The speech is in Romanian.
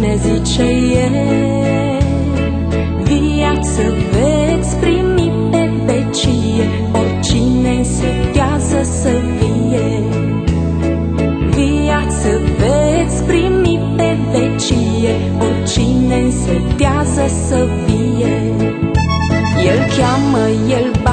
Oricine zice el, viață veți primi pe vecie. Oricine setează să vie, viață veți primi pe vecie. Oricine setează să vie. El cheamă, el